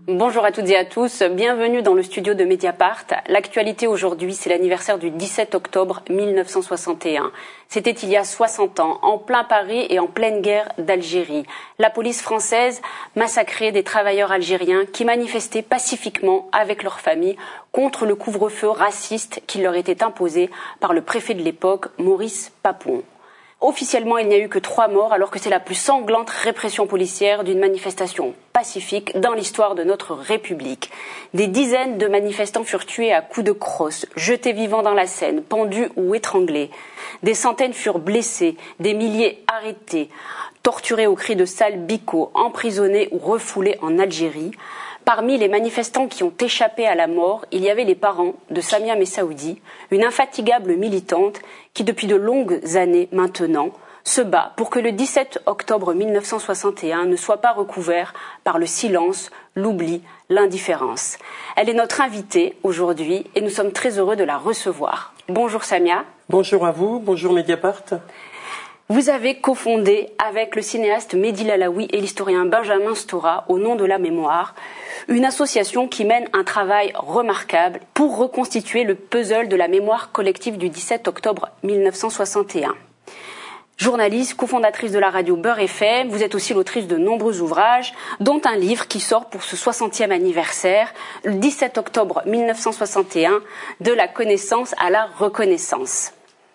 Bonjour à toutes et à tous, bienvenue dans le studio de Mediapart. L'actualité aujourd'hui, c'est l'anniversaire du 17 octobre 1961. C'était il y a 60 ans, en plein Paris et en pleine guerre d'Algérie. La police française massacrait des travailleurs algériens qui manifestaient pacifiquement avec leurs familles contre le couvre-feu raciste qui leur était imposé par le préfet de l'époque, Maurice Papon. Officiellement, il n'y a eu que 3 morts, alors que c'est la plus sanglante répression policière d'une manifestation pacifique dans l'histoire de notre République. Des dizaines de manifestants furent tués à coups de crosse, jetés vivants dans la Seine, pendus ou étranglés. Des centaines furent blessés, des milliers arrêtés, torturés au cri de salbicot, emprisonnés ou refoulés en Algérie. Parmi les manifestants qui ont échappé à la mort, il y avait les parents de Samia Messaoudi, une infatigable militante qui, depuis de longues années maintenant, se bat pour que le 17 octobre 1961 ne soit pas recouvert par le silence, l'oubli, l'indifférence. Elle est notre invitée aujourd'hui et nous sommes très heureux de la recevoir. Bonjour Samia. Bonjour à vous, bonjour Mediapart. Vous avez cofondé avec le cinéaste Mehdi Lalaoui et l'historien Benjamin Stora, Au nom de la mémoire, une association qui mène un travail remarquable pour reconstituer le puzzle de la mémoire collective du 17 octobre 1961. Journaliste, cofondatrice de la radio Beurre FM, vous êtes aussi l'autrice de nombreux ouvrages, dont un livre qui sort pour ce 60e anniversaire, le 17 octobre 1961, de la connaissance à la reconnaissance.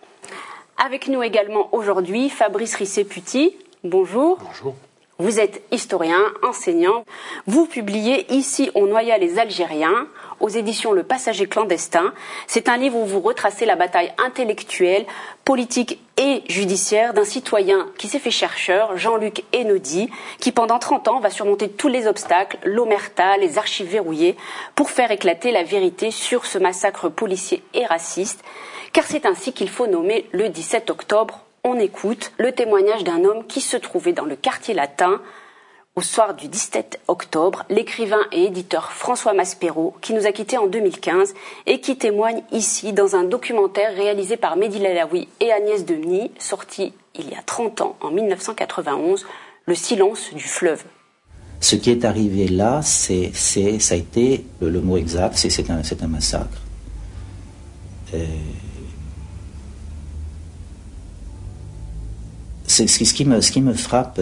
Avec nous également aujourd'hui, Fabrice Rissé-Puty. Bonjour. Bonjour. Vous êtes historien, enseignant. Vous publiez Ici on noya les Algériens aux éditions Le Passager clandestin. C'est un livre où vous retracez la bataille intellectuelle, politique et judiciaire d'un citoyen qui s'est fait chercheur, Jean-Luc Hénaudy, qui pendant 30 ans va surmonter tous les obstacles, l'omerta, les archives verrouillées, pour faire éclater la vérité sur ce massacre policier et raciste. Car c'est ainsi qu'il faut nommer le 17 octobre. On écoute le témoignage d'un homme qui se trouvait dans le quartier latin au soir du 17 octobre, l'écrivain et éditeur François Maspero, qui nous a quittés en 2015 et qui témoigne ici dans un documentaire réalisé par Mehdi Lalaoui et Agnès Demny, sorti il y a 30 ans, en 1991, Le silence du fleuve. Ce qui est arrivé là, ça a été, le mot exact, c'est un massacre. Ce qui me frappe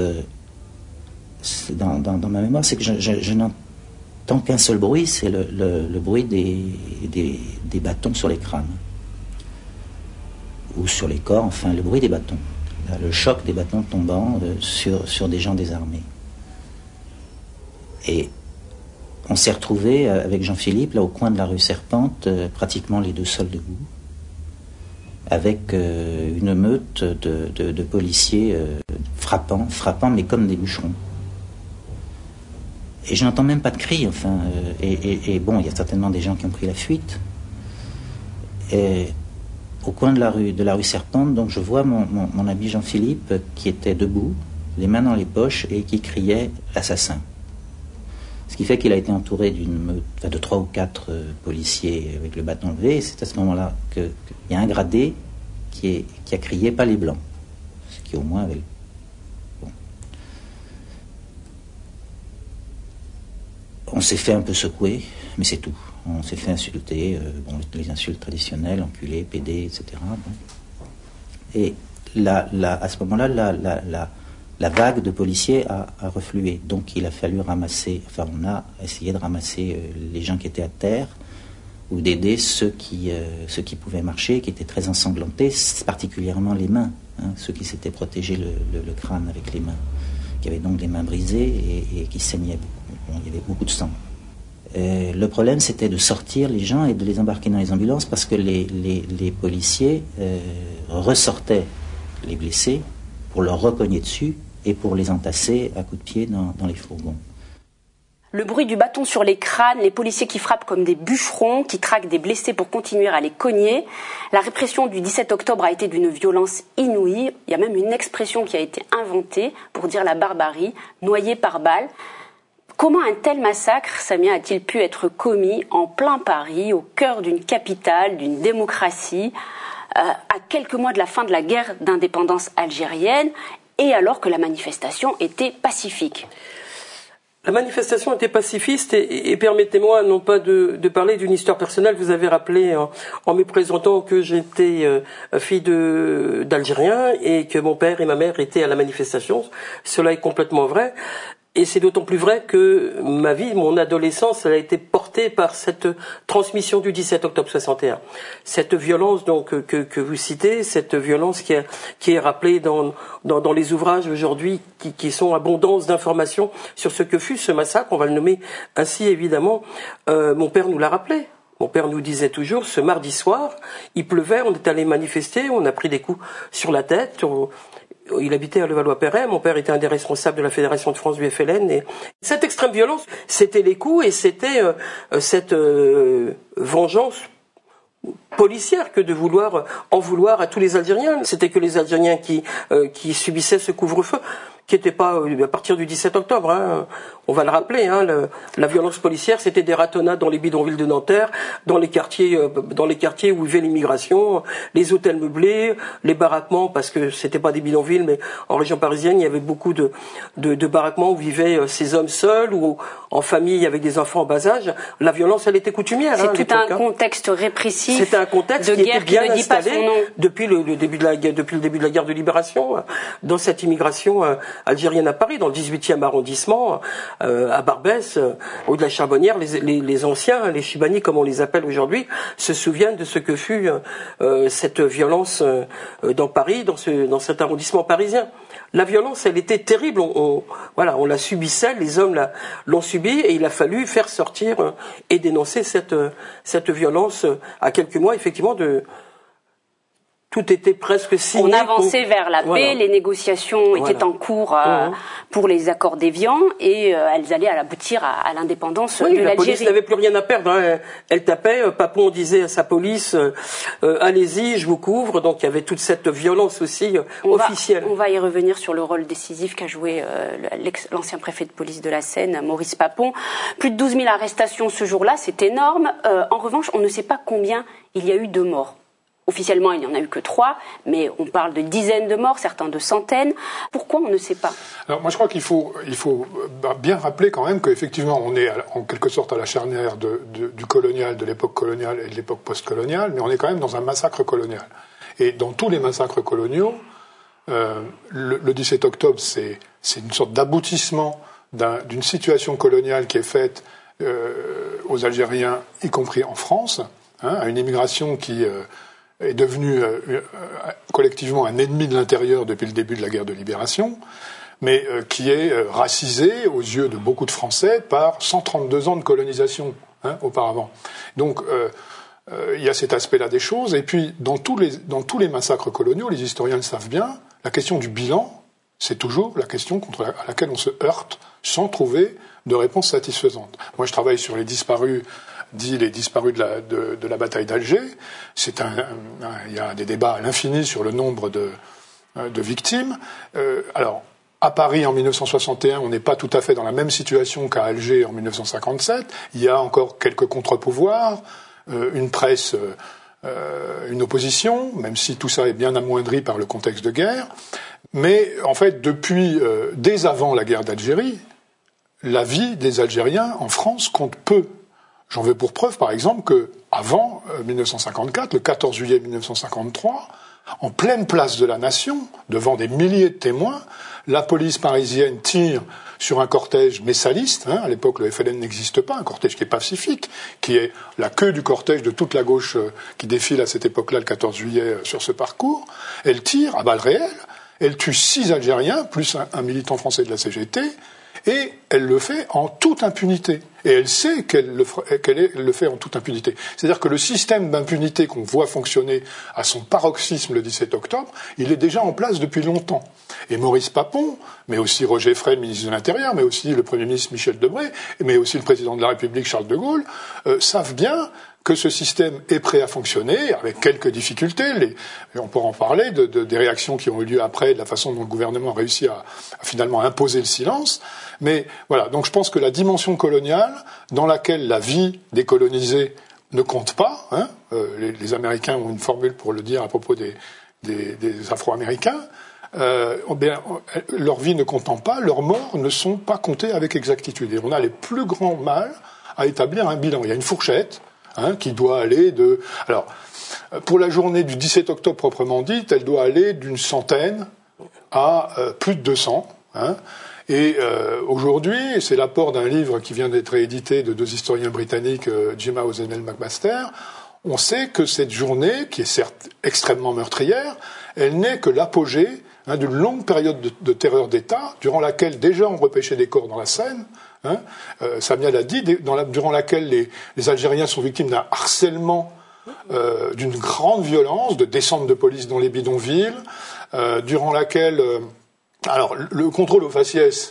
dans ma mémoire, c'est que je n'entends qu'un seul bruit, c'est le bruit des bâtons sur les crânes. Ou sur les corps, enfin, le bruit des bâtons. Le choc des bâtons tombant sur des gens désarmés. Et on s'est retrouvés avec Jean-Philippe, là au coin de la rue Serpente, pratiquement les deux seuls debout, avec une meute de policiers frappant, mais comme des bûcherons. Et je n'entends même pas de cris, enfin. Et bon, il y a certainement des gens qui ont pris la fuite. Et au coin de la rue Serpente, donc je vois mon ami Jean-Philippe qui était debout, les mains dans les poches, et qui criait « l'assassin ». Ce qui fait qu'il a été entouré d'une meute de 3 ou 4 policiers avec le bâton levé. Et c'est à ce moment-là qu'il y a un gradé qui a crié « pas les blancs », ce qui au moins avait... Bon. On s'est fait un peu secouer, mais c'est tout. On s'est fait insulter, les insultes traditionnelles, enculé, pédé, etc. Bon. Et à ce moment-là, la vague de policiers a reflué. Donc il a fallu ramasser, on a essayé de ramasser les gens qui étaient à terre, ou d'aider ceux qui pouvaient marcher, qui étaient très ensanglantés, particulièrement les mains, ceux qui s'étaient protégés le crâne avec les mains, qui avaient donc les mains brisées et qui saignaient beaucoup. Bon, il y avait beaucoup de sang. Le problème, c'était de sortir les gens et de les embarquer dans les ambulances, parce que les policiers ressortaient les blessés pour leur recogner dessus et pour les entasser à coups de pied dans les fourgons. Le bruit du bâton sur les crânes, les policiers qui frappent comme des bûcherons, qui traquent des blessés pour continuer à les cogner. La répression du 17 octobre a été d'une violence inouïe. Il y a même une expression qui a été inventée pour dire la barbarie, noyé par balle. Comment un tel massacre, Samia, a-t-il pu être commis en plein Paris, au cœur d'une capitale, d'une démocratie, à quelques mois de la fin de la guerre d'indépendance algérienne, et alors que la manifestation était pacifique? La manifestation était pacifiste et permettez-moi non pas de parler d'une histoire personnelle. Vous avez rappelé en me présentant que j'étais fille d'Algériens et que mon père et ma mère étaient à la manifestation. Cela est complètement vrai. Et c'est d'autant plus vrai que ma vie, mon adolescence, elle a été portée par cette transmission du 17 octobre 61. Cette violence donc que vous citez, cette violence qui est rappelée dans les ouvrages aujourd'hui qui sont abondance d'informations sur ce que fut ce massacre, on va le nommer ainsi évidemment. Mon père nous l'a rappelé. Mon père nous disait toujours, ce mardi soir, il pleuvait, on est allé manifester, on a pris des coups sur la tête. Il habitait à Levallois-Perret, mon père était un des responsables de la Fédération de France du FLN, et cette extrême violence, c'était les coups et c'était cette vengeance policière que de vouloir en vouloir à tous les Algériens. C'était que les Algériens qui subissaient ce couvre-feu, qui n'était pas à partir du 17 octobre. Hein. On va le rappeler, hein, la violence policière, c'était des ratonnades dans les bidonvilles de Nanterre, dans les quartiers où vivait l'immigration, les hôtels meublés, les baraquements, parce que c'était pas des bidonvilles, mais en région parisienne, il y avait beaucoup de baraquements où vivaient ces hommes seuls ou en famille avec des enfants en bas âge. La violence, elle était coutumière. C'est tout un contexte répressif. C'était un contexte de qui guerre était bien qui ne dit pas installé son nom. depuis le début de la guerre de libération, dans cette immigration algérienne à Paris, dans le 18e arrondissement, à Barbès, au de la Charbonnière, les anciens, les Chibani comme on les appelle aujourd'hui, se souviennent de ce que fut cette violence dans Paris, dans cet arrondissement parisien. La violence, elle était terrible. On la subissait, les hommes l'ont subie, et il a fallu faire sortir et dénoncer cette violence à quelques mois, effectivement, tout était presque signé. On avançait vers la paix, les négociations étaient en cours pour les accords d'Évian et elles allaient aboutir à l'indépendance de l'Algérie. La police n'avait plus rien à perdre. Hein. Elle tapait, Papon disait à sa police allez-y, je vous couvre. Donc il y avait toute cette violence aussi officielle. On va y revenir sur le rôle décisif qu'a joué l'ancien préfet de police de la Seine, Maurice Papon. Plus de 12 000 arrestations ce jour-là, c'est énorme. En revanche, on ne sait pas combien il y a eu de morts. Officiellement, il n'y en a eu que 3, mais on parle de dizaines de morts, certains de centaines. Pourquoi on ne sait pas? Alors moi, je crois qu'il faut bien rappeler quand même qu'effectivement, on est en quelque sorte à la charnière du colonial, de l'époque coloniale et de l'époque post-coloniale, mais on est quand même dans un massacre colonial. Et dans tous les massacres coloniaux, le 17 octobre, c'est une sorte d'aboutissement d'une situation coloniale qui est faite aux Algériens, y compris en France, à une immigration qui est devenu collectivement un ennemi de l'intérieur depuis le début de la guerre de libération, mais qui est racisé aux yeux de beaucoup de Français par 132 ans de colonisation auparavant. Donc il y a cet aspect-là des choses. Et puis dans tous les massacres coloniaux, les historiens le savent bien, la question du bilan, c'est toujours la question à laquelle on se heurte sans trouver de réponse satisfaisante. Moi, je travaille sur les disparus de la bataille d'Alger. Il y a des débats à l'infini sur le nombre de victimes. Alors, à Paris, en 1961, on n'est pas tout à fait dans la même situation qu'à Alger en 1957. Il y a encore quelques contre-pouvoirs, une presse, une opposition, même si tout ça est bien amoindri par le contexte de guerre. Mais, en fait, dès avant la guerre d'Algérie, la vie des Algériens en France compte peu. J'en veux pour preuve, par exemple, que avant 1954, le 14 juillet 1953, en pleine place de la Nation, devant des milliers de témoins, la police parisienne tire sur un cortège messaliste. À l'époque, le FLN n'existe pas, un cortège qui est pacifique, qui est la queue du cortège de toute la gauche qui défile à cette époque-là, le 14 juillet, sur ce parcours. Elle tire à balles réelles, elle tue 6 Algériens, plus un militant français de la CGT, et elle le fait en toute impunité. Et elle sait qu'elle le fait en toute impunité. C'est-à-dire que le système d'impunité qu'on voit fonctionner à son paroxysme le 17 octobre, il est déjà en place depuis longtemps. Et Maurice Papon, mais aussi Roger Frey, le ministre de l'Intérieur, mais aussi le Premier ministre Michel Debré, mais aussi le président de la République Charles de Gaulle, savent bien que ce système est prêt à fonctionner, avec quelques difficultés. On pourra en parler des réactions qui ont eu lieu après, de la façon dont le gouvernement a réussi à finalement imposer le silence. Mais voilà, donc je pense que la dimension coloniale, dans laquelle la vie des colonisés ne compte pas, les Américains ont une formule pour le dire à propos des Afro-Américains, leur vie ne comptant pas, leurs morts ne sont pas comptés avec exactitude. Et on a les plus grands mal à établir un bilan. Il y a une fourchette qui doit aller de... Alors, pour la journée du 17 octobre proprement dite, elle doit aller d'une centaine à plus de 200. Et aujourd'hui, c'est l'apport d'un livre qui vient d'être réédité de deux historiens britanniques, Jim House et Neil McMaster. On sait que cette journée, qui est certes extrêmement meurtrière, elle n'est que l'apogée d'une longue période de terreur d'État, durant laquelle déjà on repêchait des corps dans la Seine. Samia l'a dit, durant laquelle les Algériens sont victimes d'un harcèlement, d'une grande violence, de descente de police dans les bidonvilles, durant laquelle... alors, le contrôle aux faciès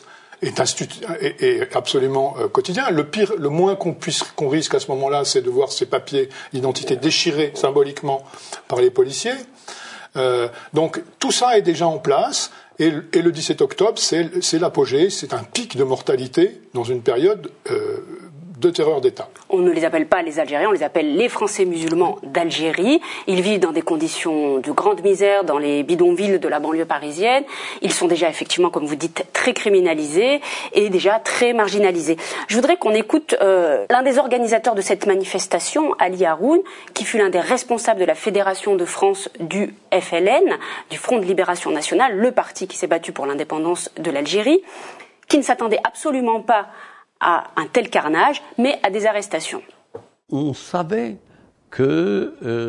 est absolument quotidien. Le moins qu'on risque à ce moment-là, c'est de voir ces papiers d'identité déchirés symboliquement par les policiers. Donc, tout ça est déjà en place. Et le 17 octobre, c'est l'apogée, c'est un pic de mortalité dans une période de terreur d'État. On ne les appelle pas les Algériens, on les appelle les Français musulmans d'Algérie. Ils vivent dans des conditions de grande misère dans les bidonvilles de la banlieue parisienne. Ils sont déjà effectivement, comme vous dites, très criminalisés et déjà très marginalisés. Je voudrais qu'on écoute l'un des organisateurs de cette manifestation, Ali Haroun, qui fut l'un des responsables de la Fédération de France du FLN, du Front de Libération Nationale, le parti qui s'est battu pour l'indépendance de l'Algérie, qui ne s'attendait absolument pas à un tel carnage, mais à des arrestations. On savait que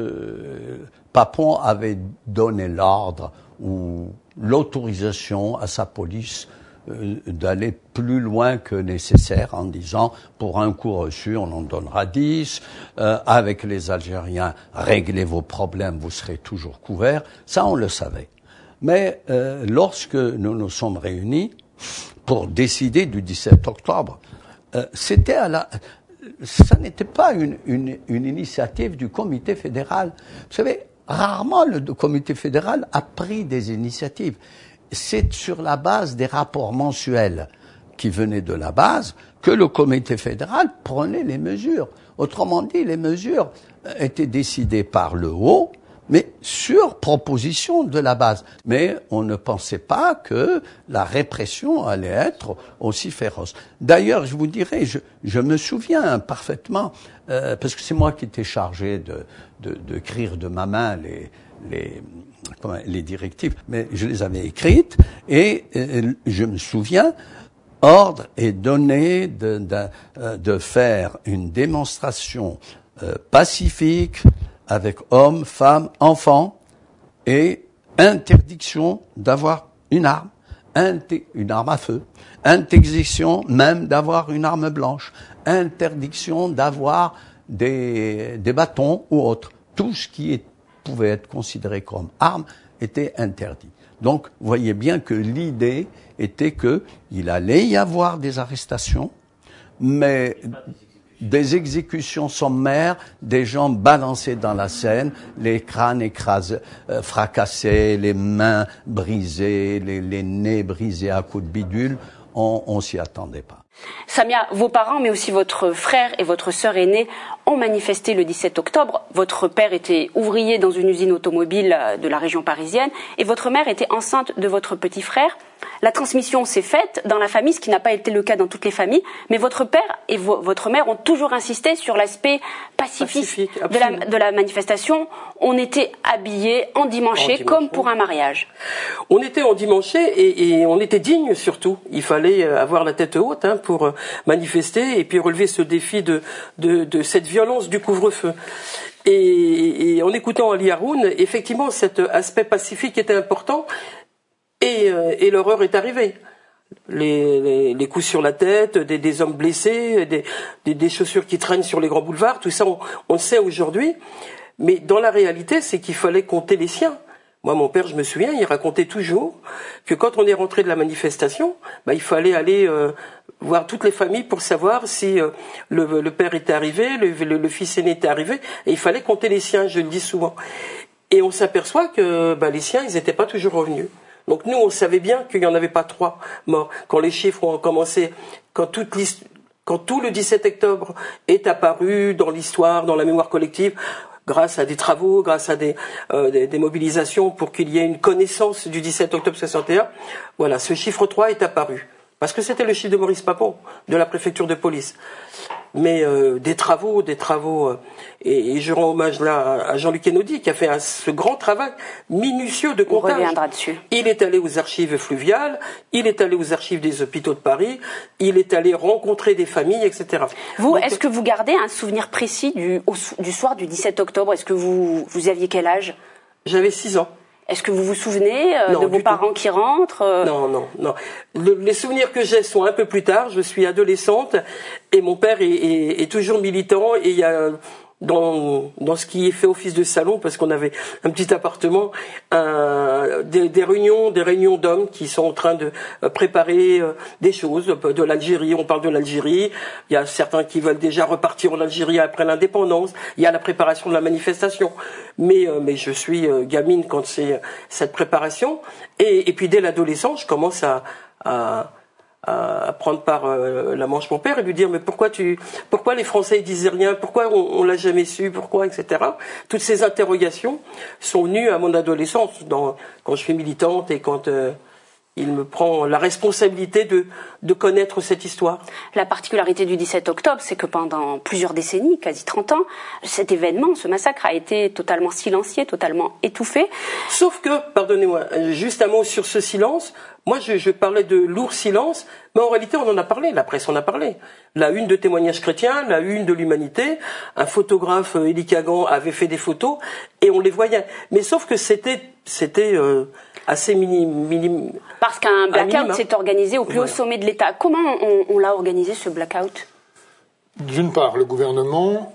Papon avait donné l'ordre ou l'autorisation à sa police d'aller plus loin que nécessaire en disant pour un coup reçu on en donnera 10, avec les Algériens réglez vos problèmes, vous serez toujours couverts. Ça on le savait. Mais lorsque nous nous sommes réunis pour décider du 17 octobre, ça n'était pas une initiative du comité fédéral. Vous savez, rarement le comité fédéral a pris des initiatives. C'est sur la base des rapports mensuels qui venaient de la base que le comité fédéral prenait les mesures. Autrement dit, les mesures étaient décidées par le haut, mais sur proposition de la base. Mais on ne pensait pas que la répression allait être aussi féroce. D'ailleurs, je vous dirais, je me souviens parfaitement, parce que c'est moi qui étais chargé d'écrire de ma main les directives, mais je les avais écrites, et je me souviens, ordre est donné de faire une démonstration pacifique, avec hommes, femmes, enfants, et interdiction d'avoir une arme à feu, interdiction même d'avoir une arme blanche, interdiction d'avoir des bâtons ou autres. Tout ce qui pouvait être considéré comme arme était interdit. Donc, vous voyez bien que l'idée était qu'il allait y avoir des arrestations, mais des exécutions sommaires, des gens balancés dans la Seine, les crânes écrasés, fracassés, les mains brisées, les nez brisés à coups de bidule. On s'y attendait pas. Samia, vos parents, mais aussi votre frère et votre sœur aînée, ont manifesté le 17 octobre. Votre père était ouvrier dans une usine automobile de la région parisienne et votre mère était enceinte de votre petit frère. La transmission s'est faite dans la famille, ce qui n'a pas été le cas dans toutes les familles, mais votre père et votre mère ont toujours insisté sur l'aspect pacifique de la manifestation. On était habillés endimanchés comme pour un mariage. On était endimanchés et on était dignes surtout. Il fallait avoir la tête haute pour manifester et puis relever ce défi de cette violence du couvre-feu. Et en écoutant Ali Haroun, effectivement, cet aspect pacifique était important et l'horreur est arrivée. Les coups sur la tête, des hommes blessés, des chaussures qui traînent sur les grands boulevards, tout ça, on le sait aujourd'hui. Mais dans la réalité, c'est qu'il fallait compter les siens. Moi, mon père, je me souviens, il racontait toujours que quand on est rentré de la manifestation, il fallait aller voir toutes les familles pour savoir si le père était arrivé, le fils aîné était arrivé, et il fallait compter les siens, je le dis souvent. Et on s'aperçoit que les siens, ils n'étaient pas toujours revenus. Donc nous, on savait bien qu'il n'y en avait pas 3 morts. Quand les chiffres ont commencé, quand tout le 17 octobre est apparu dans l'histoire, dans la mémoire collective, grâce à des travaux, grâce à des mobilisations pour qu'il y ait une connaissance du 17 octobre 61, voilà, ce chiffre 3 est apparu. Parce que c'était le chiffre de Maurice Papon, de la préfecture de police. Mais des travaux, et je rends hommage là à Jean-Luc Enaudi qui a fait ce grand travail minutieux de comptage. On reviendra dessus. Il est allé aux archives fluviales, il est allé aux archives des hôpitaux de Paris, il est allé rencontrer des familles, etc. Vous, est-ce que vous gardez un souvenir précis du soir du 17 octobre? Est-ce que vous aviez quel âge? J'avais 6 ans. Est-ce que vous vous souvenez de vos parents qui rentrent Non. Les souvenirs que j'ai sont un peu plus tard. Je suis adolescente et mon père est toujours militant. Et il y a dans ce qui est fait office de salon, parce qu'on avait un petit appartement, des réunions d'hommes qui sont en train de préparer des choses, de l'Algérie. On parle de l'Algérie. Il y a certains qui veulent déjà repartir en Algérie après l'indépendance. Il y a la préparation de la manifestation. Mais je suis gamine quand c'est cette préparation. Et puis dès l'adolescence, je commence à prendre par la manche mon père et lui dire mais pourquoi les Français ils disaient rien, pourquoi on l'a jamais su, pourquoi, etc. Toutes ces interrogations sont venues à mon adolescence quand je suis militante et quand il me prend la responsabilité de connaître cette histoire. La particularité du 17 octobre, c'est que pendant plusieurs décennies, quasi 30 ans, cet événement, ce massacre a été totalement silencié, totalement étouffé. Sauf que, pardonnez-moi, juste un mot sur ce silence. Moi, je parlais de lourd silence, mais en réalité, on en a parlé, la presse en a parlé. La une de Témoignages chrétiens, la une de l'Humanité, un photographe, Élie Kagan, avait fait des photos, et on les voyait. Mais sauf que c'était assez minime. Parce qu'un blackout s'est organisé au plus haut sommet de l'État. Comment on l'a organisé, ce blackout? D'une part, le gouvernement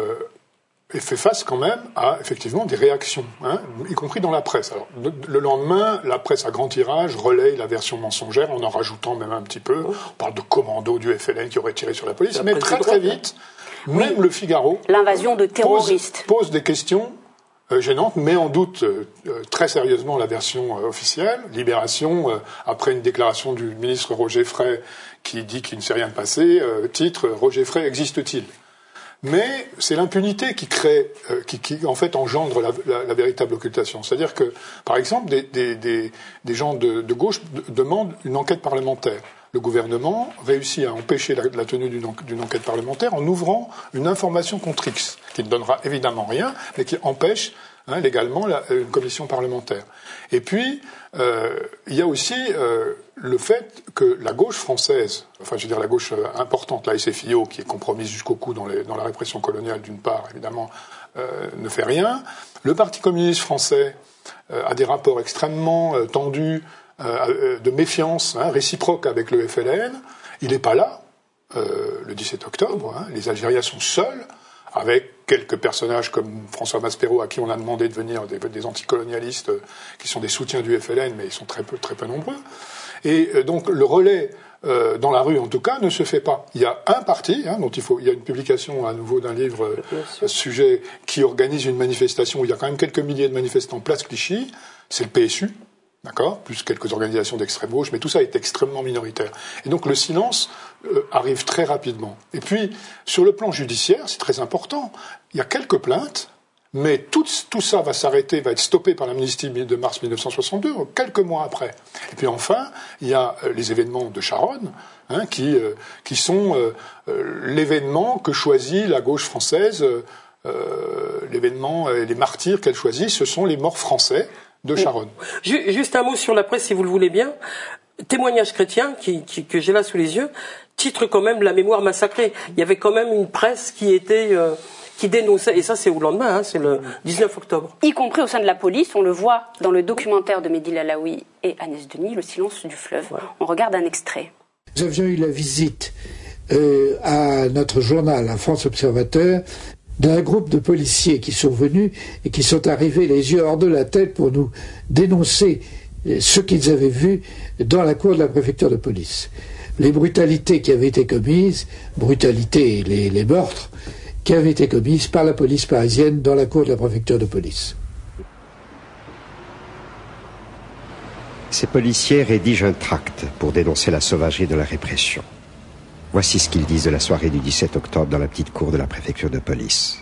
fait face quand même à effectivement des réactions, y compris dans la presse. Alors, le lendemain, la presse à grand tirage relaye la version mensongère en rajoutant même un petit peu. On parle de commandos du FLN qui auraient tiré sur la police, mais très vite, même le Figaro, l'invasion de terroristes, pose des questions gênantes, met en doute très sérieusement la version officielle. Libération, après une déclaration du ministre Roger Frey qui dit qu'il ne s'est rien passé, titre « Roger Frey existe-t-il ?» Mais c'est l'impunité qui crée, qui en fait engendre la véritable occultation. C'est-à-dire que, par exemple, des gens de gauche demandent une enquête parlementaire. Le gouvernement réussit à empêcher la tenue d'une enquête parlementaire en ouvrant une information contre X, qui ne donnera évidemment rien, mais qui empêche légalement une commission parlementaire. Et puis, il y a aussi le fait que la gauche française, enfin je veux dire la gauche importante, la SFIO, qui est compromise jusqu'au cou dans la répression coloniale d'une part, évidemment, ne fait rien. Le Parti communiste français a des rapports extrêmement tendus, de méfiance réciproque avec le FLN. Il n'est pas là, le 17 octobre. Les Algériens sont seuls, avec quelques personnages comme François Maspero, à qui on a demandé de venir, des anticolonialistes qui sont des soutiens du FLN, mais ils sont très peu nombreux. Et donc le relais dans la rue, en tout cas, ne se fait pas. Il y a un parti, il y a une publication à nouveau d'un livre à ce sujet qui organise une manifestation où il y a quand même quelques milliers de manifestants place Clichy, c'est le PSU. D'accord, plus quelques organisations d'extrême gauche, mais tout ça est extrêmement minoritaire. Et donc le silence arrive très rapidement. Et puis, sur le plan judiciaire, c'est très important. Il y a quelques plaintes, mais tout ça va s'arrêter, va être stoppé par l'amnistie de mars 1962, quelques mois après. Et puis enfin, il y a les événements de Charonne, qui sont l'événement que choisit la gauche française, l'événement, les martyrs qu'elle choisit, ce sont les morts français de Charonne. Juste un mot sur la presse, si vous le voulez bien. Témoignages chrétiens, que j'ai là sous les yeux, titre quand même La mémoire massacrée. Il y avait quand même une presse qui dénonçait, et ça c'est au lendemain, c'est le 19 octobre. Y compris au sein de la police, on le voit dans le documentaire de Mehdi Lalaoui et Agnès Denis, Le silence du fleuve. Voilà. On regarde un extrait. Nous avions eu la visite à notre journal, à France Observateur, d'un groupe de policiers qui sont venus et qui sont arrivés les yeux hors de la tête pour nous dénoncer ce qu'ils avaient vu dans la cour de la préfecture de police. Les brutalités qui avaient été commises, les meurtres, qui avaient été commises par la police parisienne dans la cour de la préfecture de police. Ces policiers rédigent un tract pour dénoncer la sauvagerie de la répression. Voici ce qu'ils disent de la soirée du 17 octobre dans la petite cour de la préfecture de police.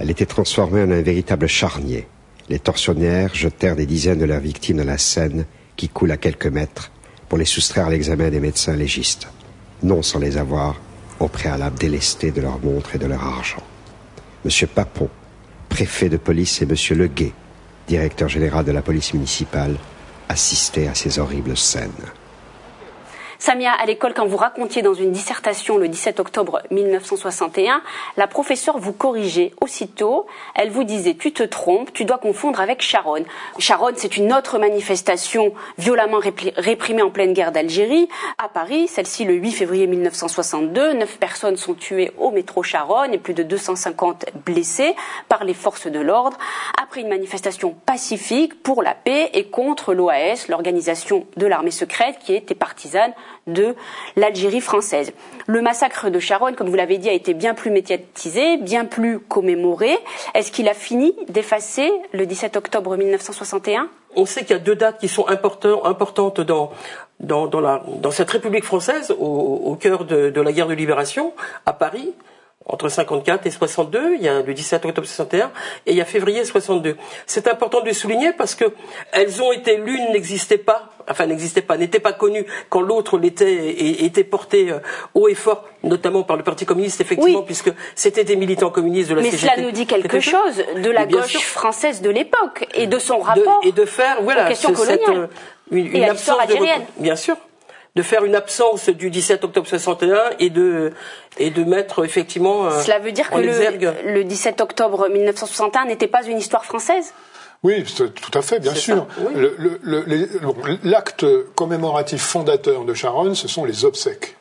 Elle était transformée en un véritable charnier. Les tortionnaires jetèrent des dizaines de leurs victimes dans la Seine, qui coule à quelques mètres, pour les soustraire à l'examen des médecins légistes, non sans les avoir, au préalable, délestés de leurs montres et de leur argent. M. Papon, préfet de police, et M. Leguet, directeur général de la police municipale, assistaient à ces horribles scènes. Samia, à l'école, quand vous racontiez dans une dissertation le 17 octobre 1961, la professeure vous corrigeait aussitôt. Elle vous disait « Tu te trompes, tu dois confondre avec Charonne ». Charonne, c'est une autre manifestation violemment réprimée en pleine guerre d'Algérie. À Paris, celle-ci le 8 février 1962, 9 personnes sont tuées au métro Charonne et plus de 250 blessées par les forces de l'ordre. Après une manifestation pacifique pour la paix et contre l'OAS, l'organisation de l'armée secrète qui était partisane de l'Algérie française. Le massacre de Charonne, comme vous l'avez dit, a été bien plus médiatisé, bien plus commémoré. Est-ce qu'il a fini d'effacer le 17 octobre 1961 ? On sait qu'il y a 2 dates qui sont importantes dans cette République française, au cœur de la guerre de libération, à Paris. Entre 54 et 62, il y a le 17 octobre 61 et il y a février 62. C'est important de le souligner parce que elles ont été, l'une n'était pas connue quand l'autre était portée haut et fort, notamment par le Parti communiste, effectivement, oui, puisque c'était des militants communistes de la CGT. Mais cela nous dit quelque chose de la gauche française de l'époque et de son rapport et de faire, voilà, aux questions coloniales une absence algérienne. Bien sûr. De faire une absence du 17 octobre 61 et de mettre effectivement cela veut dire que le 17 octobre 1961 n'était pas une histoire française ? Oui, tout à fait, bien sûr. Oui. L'acte commémoratif fondateur de Charonne, ce sont les obsèques.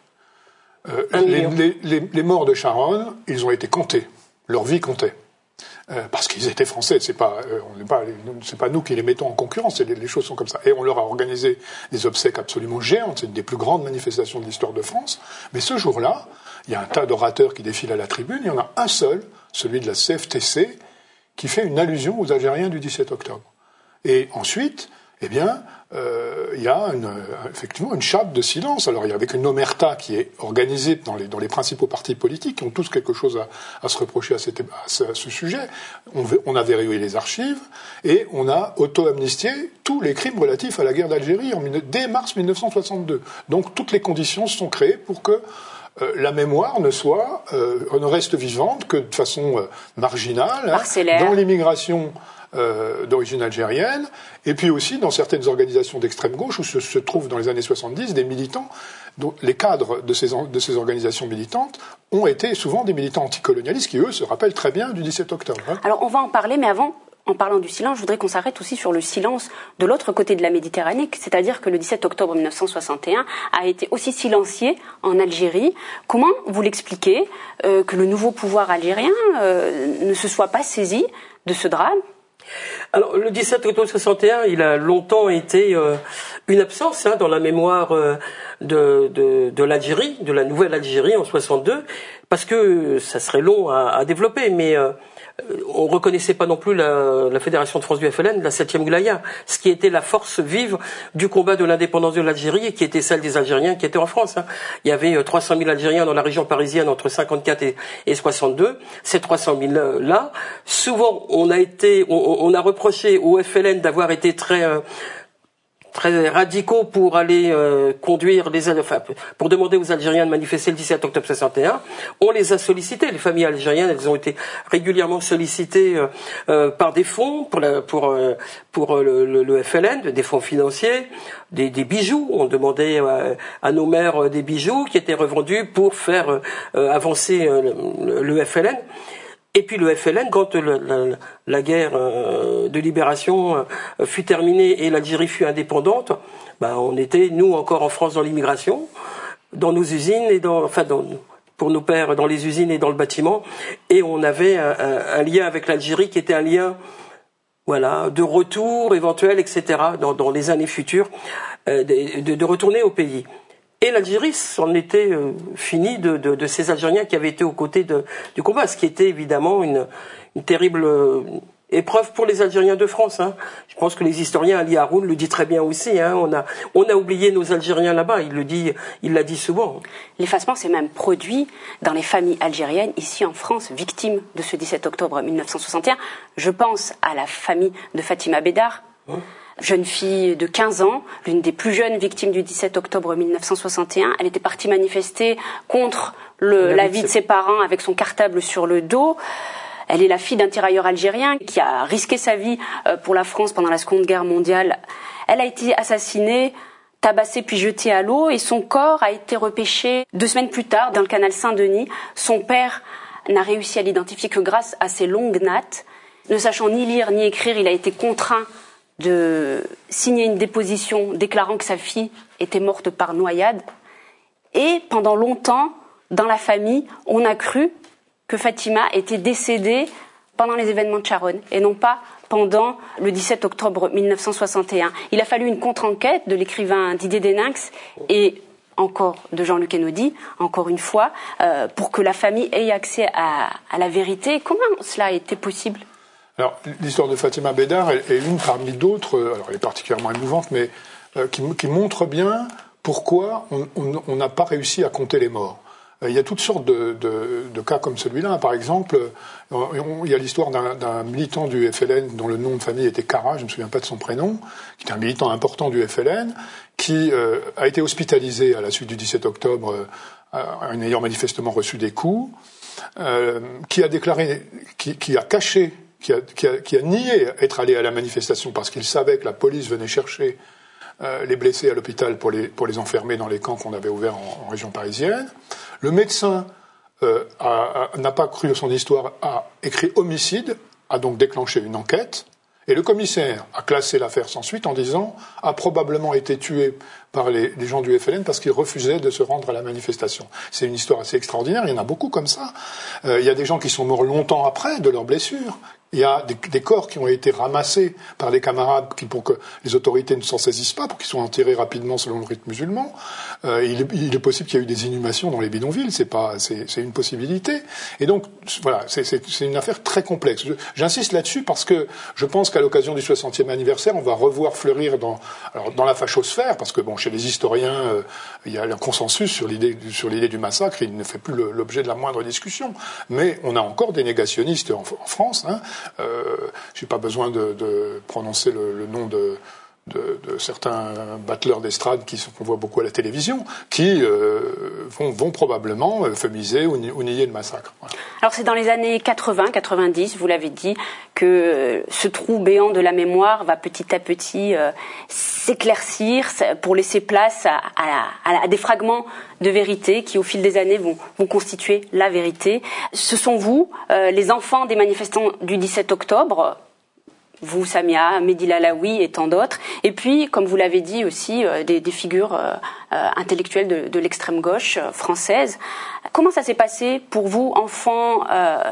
Les morts de Charonne, ils ont été comptés. Leur vie comptait. Parce qu'ils étaient français, c'est pas nous qui les mettons en concurrence, les choses sont comme ça. Et on leur a organisé des obsèques absolument géantes, c'est une des plus grandes manifestations de l'histoire de France. Mais ce jour-là, il y a un tas d'orateurs qui défilent à la tribune, il y en a un seul, celui de la CFTC, qui fait une allusion aux Algériens du 17 octobre. Et ensuite, il y a effectivement une chape de silence. Alors, il y a avec une omerta qui est organisée dans les principaux partis politiques, qui ont tous quelque chose à se reprocher à ce sujet. On a verrouillé les archives et on a auto-amnistié tous les crimes relatifs à la guerre d'Algérie dès mars 1962. Donc, toutes les conditions sont créées pour que la mémoire ne reste vivante que de façon marginale, dans l'immigration d'origine algérienne, et puis aussi dans certaines organisations d'extrême gauche où se trouvent dans les années 70 des militants, dont les cadres de ces organisations militantes ont été souvent des militants anticolonialistes qui, eux, se rappellent très bien du 17 octobre. Alors on va en parler, mais avant, en parlant du silence, je voudrais qu'on s'arrête aussi sur le silence de l'autre côté de la Méditerranée, c'est-à-dire que le 17 octobre 1961 a été aussi silencié en Algérie. Comment vous l'expliquez que le nouveau pouvoir algérien ne se soit pas saisi de ce drame ? Alors, le 17 octobre 61, il a longtemps été une absence dans la mémoire de l'Algérie, de la nouvelle Algérie en 62, parce que ça serait long à développer, mais on reconnaissait pas non plus la Fédération de France du FLN, la 7e Goulaya, ce qui était la force vive du combat de l'indépendance de l'Algérie et qui était celle des Algériens qui étaient en France. Il y avait 300 000 Algériens dans la région parisienne entre 54 et 62. Ces 300 000 là, souvent on a reproché au FLN d'avoir été très radicaux pour aller pour demander aux Algériens de manifester le 17 octobre 61. On les a sollicités, les familles algériennes, elles ont été régulièrement sollicitées par des fonds pour le FLN, des fonds financiers, des bijoux. On demandait à nos maires des bijoux qui étaient revendus pour faire avancer le FLN. Et puis le FLN, quand la guerre de libération fut terminée et l'Algérie fut indépendante, on était, nous, encore en France dans l'immigration, dans nos usines et pour nos pères, dans les usines et dans le bâtiment. Et on avait un lien avec l'Algérie qui était un lien, de retour éventuel, etc., dans les années futures, de retourner au pays. Et l'Algérie s'en était fini de ces Algériens qui avaient été aux côtés du combat, ce qui était évidemment une terrible Épreuve pour les Algériens de France. Hein. Je pense que les historiens, Ali Haroun le dit très bien aussi. Hein. On a oublié nos Algériens là-bas. Il l'a dit souvent. L'effacement s'est même produit dans les familles algériennes ici en France, victimes de ce 17 octobre 1961. Je pense à la famille de Fatima Bédar, jeune fille de 15 ans, l'une des plus jeunes victimes du 17 octobre 1961. Elle était partie manifester contre la vie de ses parents avec son cartable sur le dos. Elle est la fille d'un tirailleur algérien qui a risqué sa vie pour la France pendant la Seconde Guerre mondiale. Elle a été assassinée, tabassée puis jetée à l'eau et son corps a été repêché 2 semaines plus tard dans le canal Saint-Denis. Son père n'a réussi à l'identifier que grâce à ses longues nattes. Ne sachant ni lire ni écrire, il a été contraint de signer une déposition déclarant que sa fille était morte par noyade. Et pendant longtemps, dans la famille, on a cru que Fatima était décédée pendant les événements de Charonne et non pas pendant le 17 octobre 1961. Il a fallu une contre-enquête de l'écrivain Didier Deninx et encore de Jean-Luc Einaudi, encore une fois, pour que la famille ait accès à la vérité. Comment cela a été possible ? Alors, l'histoire de Fatima Bédar est une parmi d'autres, alors elle est particulièrement émouvante, mais qui montre bien pourquoi on n'a pas réussi à compter les morts. Il y a toutes sortes de cas comme celui-là. Par exemple, il y a l'histoire d'un militant du FLN dont le nom de famille était Cara, je ne me souviens pas de son prénom, qui est un militant important du FLN, qui a été hospitalisé à la suite du 17 octobre en ayant manifestement reçu des coups, qui a déclaré, qui a caché, qui a nié être allé à la manifestation parce qu'il savait que la police venait chercher les blessés à l'hôpital pour les enfermer dans les camps qu'on avait ouverts en région parisienne. Le médecin n'a pas cru à son histoire, a écrit homicide, a donc déclenché une enquête, et le commissaire a classé l'affaire sans suite en disant a probablement été tué par les gens du FLN parce qu'ils refusaient de se rendre à la manifestation. C'est une histoire assez extraordinaire, il y en a beaucoup comme ça. Il y a des gens qui sont morts longtemps après de leurs blessures. Il y a des corps qui ont été ramassés par des camarades pour que les autorités ne s'en saisissent pas, pour qu'ils soient enterrés rapidement selon le rite musulman. Il est possible qu'il y ait eu des inhumations dans les bidonvilles, c'est une possibilité. Et donc, voilà, c'est une affaire très complexe. J'insiste là-dessus parce que je pense qu'à l'occasion du 60e anniversaire, on va revoir fleurir dans la fachosphère, parce que bon, chez les historiens, il y a un consensus sur l'idée du massacre, il ne fait plus l'objet de la moindre discussion. Mais on a encore des négationnistes en France, hein. J'ai pas besoin de prononcer le nom de certains battleurs d'estrade qu'on voit beaucoup à la télévision, qui vont probablement euphémiser ou nier le massacre. Voilà. Alors c'est dans les années 80-90, vous l'avez dit, que ce trou béant de la mémoire va petit à petit s'éclaircir pour laisser place à des fragments de vérité qui, au fil des années, vont constituer la vérité. Ce sont vous, les enfants des manifestants du 17 octobre, vous, Samia, Mehdi Lalaoui et tant d'autres, et puis, comme vous l'avez dit aussi, des figures intellectuelles de l'extrême gauche française. Comment ça s'est passé pour vous, enfants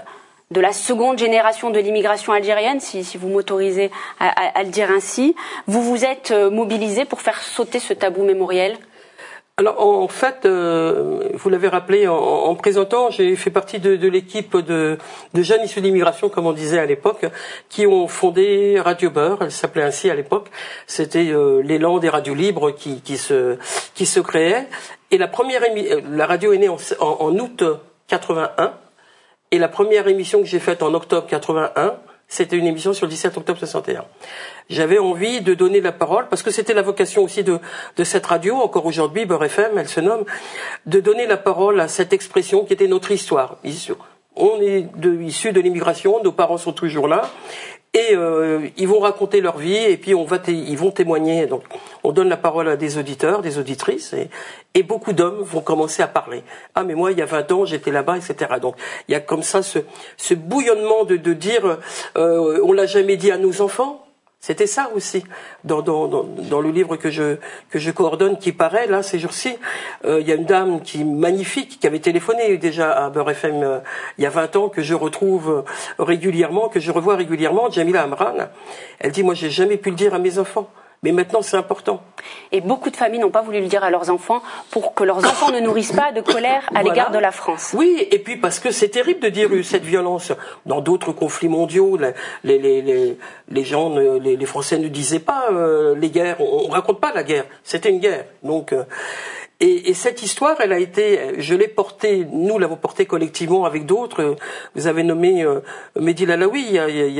de la seconde génération de l'immigration algérienne, si vous m'autorisez à le dire ainsi? Vous vous êtes mobilisés pour faire sauter ce tabou mémoriel? Alors en fait, vous l'avez rappelé en présentant, j'ai fait partie de l'équipe de jeunes issus de l'immigration, comme on disait à l'époque, qui ont fondé Radio Beurre. Elle s'appelait ainsi à l'époque. C'était l'élan des radios libres qui se créait. Et la radio est née en août 81. Et la première émission que j'ai faite en octobre 81, c'était une émission sur le 17 octobre 61. J'avais envie de donner la parole, parce que c'était la vocation aussi de cette radio, encore aujourd'hui, Beurre FM, elle se nomme, de donner la parole à cette expression qui était notre histoire. On est issus de l'immigration, nos parents sont toujours là, et ils vont raconter leur vie, et puis ils vont témoigner. Donc, on donne la parole à des auditeurs, des auditrices, et beaucoup d'hommes vont commencer à parler. Ah, mais moi, il y a 20 ans, j'étais là-bas, etc. Donc, il y a comme ça ce bouillonnement de dire, on l'a jamais dit à nos enfants. C'était ça aussi dans le livre que je coordonne, qui paraît là ces jours-ci. Il y a une dame magnifique qui avait téléphoné déjà à Beurre FM il y a 20 ans, que je retrouve régulièrement, que je revois régulièrement, Jamila Amran. Elle dit, moi j'ai jamais pu le dire à mes enfants. Mais maintenant, c'est important. Et beaucoup de familles n'ont pas voulu le dire à leurs enfants pour que leurs enfants ne nourrissent pas de colère à l'égard de la France. Oui, et puis parce que c'est terrible de dire cette violence. Dans d'autres conflits mondiaux, les gens, les Français ne disaient pas les guerres. On raconte pas la guerre. C'était une guerre. Donc, et cette histoire, elle a été, je l'ai portée, nous l'avons portée collectivement avec d'autres. Vous avez nommé Mehdi Lalaoui.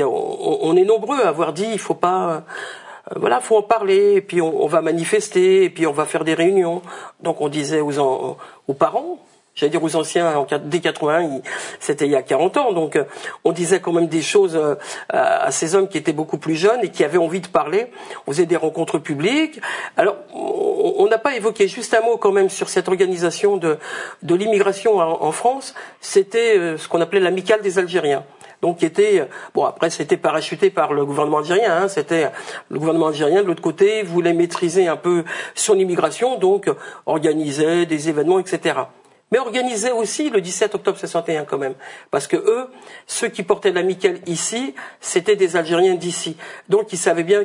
On est nombreux à avoir dit, il faut pas. Voilà, faut en parler, et puis on va manifester, et puis on va faire des réunions. Donc on disait aux parents, j'allais dire aux anciens, dès 81, c'était il y a 40 ans, donc on disait quand même des choses à ces hommes qui étaient beaucoup plus jeunes et qui avaient envie de parler. On faisait des rencontres publiques. Alors, on n'a pas évoqué, juste un mot quand même sur cette organisation de l'immigration en France, c'était ce qu'on appelait l'amicale des Algériens. Donc qui était, bon après c'était parachuté par le gouvernement algérien, c'était le gouvernement algérien de l'autre côté voulait maîtriser un peu son immigration, donc organisait des événements, etc. Mais organisait aussi le 17 octobre 61 quand même, parce que eux, ceux qui portaient l'amicale ici, c'était des Algériens d'ici. Donc ils savaient bien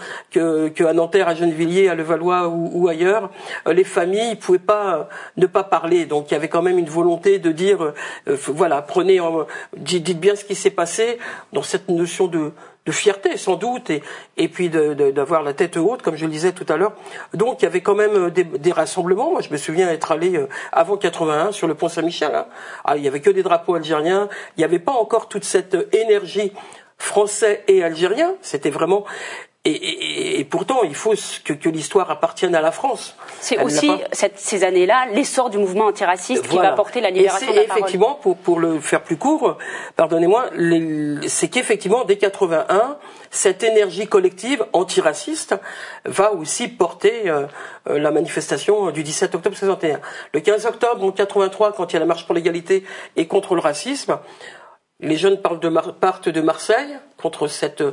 que à Nanterre, à Gennevilliers, à Levallois ou ailleurs, les familles pouvaient pas ne pas parler. Donc il y avait quand même une volonté de dire, voilà, dites bien ce qui s'est passé dans cette notion de fierté sans doute et puis d'avoir la tête haute comme je le disais tout à l'heure. Donc il y avait quand même des rassemblements. Moi je me souviens être allé avant 81 sur le pont Saint-Michel. Il y avait que des drapeaux algériens. Il n'y avait pas encore toute cette énergie français et algérien. C'était vraiment et pourtant il faut que l'histoire appartienne à la France. C'est aussi ces années-là l'essor du mouvement antiraciste qui va porter la libération de la parole. Effectivement, pour le faire plus court, pardonnez-moi, c'est qu'effectivement dès 81, cette énergie collective antiraciste va aussi porter la manifestation du 17 octobre 61. Le 15 octobre en 83, quand il y a la marche pour l'égalité et contre le racisme, les jeunes partent de Marseille contre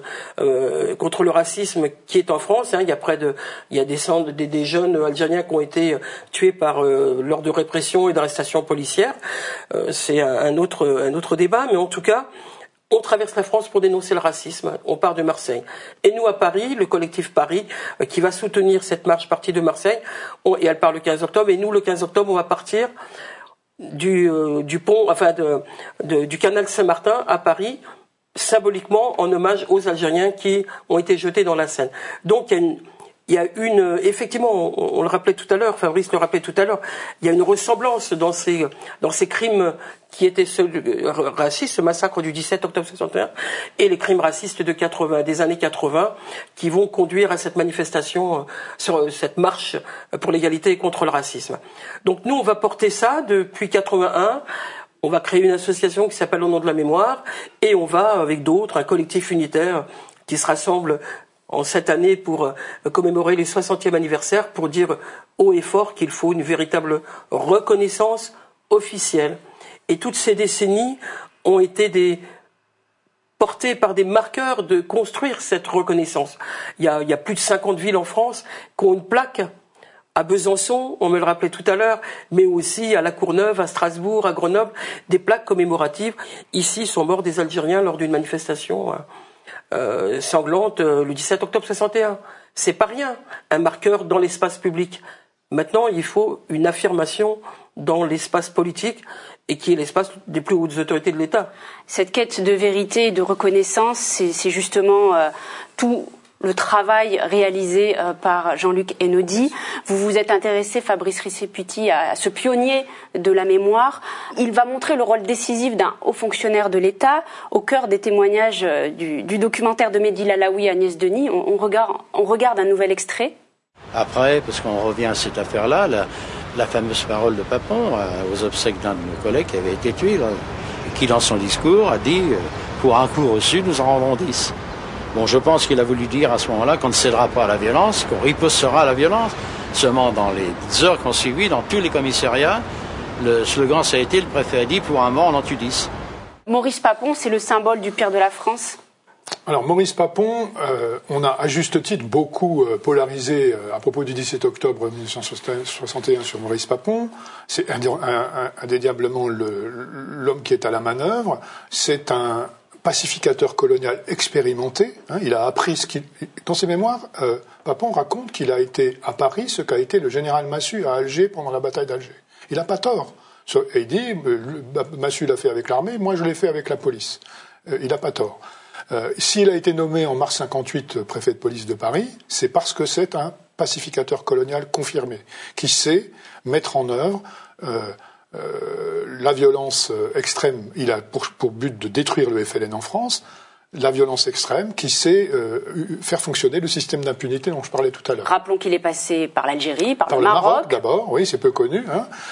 le racisme qui est en France. Il y a des jeunes Algériens qui ont été tués lors de répression et d'arrestations policières. C'est un autre débat, mais en tout cas, on traverse la France pour dénoncer le racisme. On part de Marseille. Et nous, à Paris, le collectif Paris, qui va soutenir cette marche partie de Marseille, et elle part le 15 octobre, et nous, le 15 octobre, on va partir du pont, du canal Saint-Martin à Paris, symboliquement en hommage aux Algériens qui ont été jetés dans la Seine. Donc il y a effectivement, on le rappelait tout à l'heure, Fabrice le rappelait tout à l'heure, il y a une ressemblance dans ces crimes qui étaient ceux racistes, ce massacre du 17 octobre 61, et les crimes racistes des années 80, qui vont conduire à cette manifestation, sur cette marche pour l'égalité et contre le racisme. Donc nous, on va porter ça depuis 81. On va créer une association qui s'appelle Au nom de la mémoire, et on va, avec d'autres, un collectif unitaire qui se rassemble en cette année pour commémorer les 60e anniversaire, pour dire haut et fort qu'il faut une véritable reconnaissance officielle. Et toutes ces décennies ont été portées par des marqueurs de construire cette reconnaissance. Il y a plus de 50 villes en France qui ont une plaque. À Besançon, on me le rappelait tout à l'heure, mais aussi à La Courneuve, à Strasbourg, à Grenoble, des plaques commémoratives. Ici sont morts des Algériens lors d'une manifestation sanglante le 17 octobre 61. C'est pas rien, un marqueur dans l'espace public. Maintenant, il faut une affirmation dans l'espace politique et qui est l'espace des plus hautes autorités de l'État. Cette quête de vérité et de reconnaissance, c'est justement tout le travail réalisé par Jean-Luc Einaudi. Vous vous êtes intéressé, Fabrice Riceputi, à ce pionnier de la mémoire. Il va montrer le rôle décisif d'un haut fonctionnaire de l'État au cœur des témoignages du documentaire de Mehdi Lalaoui et Agnès Denis. On regarde un nouvel extrait. Après, parce qu'on revient à cette affaire-là, la fameuse parole de Papon aux obsèques d'un de nos collègues qui avait été tué, qui dans son discours a dit « Pour un coup reçu, nous en rendrons 10 ». Bon, je pense qu'il a voulu dire à ce moment-là qu'on ne cédera pas à la violence, qu'on ripostera à la violence. Seulement, dans les heures qu'on suivit, dans tous les commissariats, le slogan, ça a été « Le préfet a dit, pour un mort, on en tue 10 ». Maurice Papon, c'est le symbole du pire de la France. Alors, Maurice Papon, on a à juste titre beaucoup polarisé à propos du 17 octobre 1961 sur Maurice Papon. C'est indéniablement l'homme qui est à la manœuvre. C'est pacificateur colonial expérimenté. Il a appris dans ses mémoires, Papon raconte qu'il a été à Paris ce qu'a été le général Massu à Alger pendant la bataille d'Alger. Il n'a pas tort. Et il dit, Massu l'a fait avec l'armée, moi je l'ai fait avec la police. Il n'a pas tort. S'il a été nommé en mars 58 préfet de police de Paris, c'est parce que c'est un pacificateur colonial confirmé, qui sait mettre en œuvre la violence extrême. Il a pour but de détruire le FLN en France, la violence extrême, qui sait faire fonctionner le système d'impunité dont je parlais tout à l'heure. Rappelons qu'il est passé par l'Algérie, par le Maroc d'abord, oui, c'est peu connu.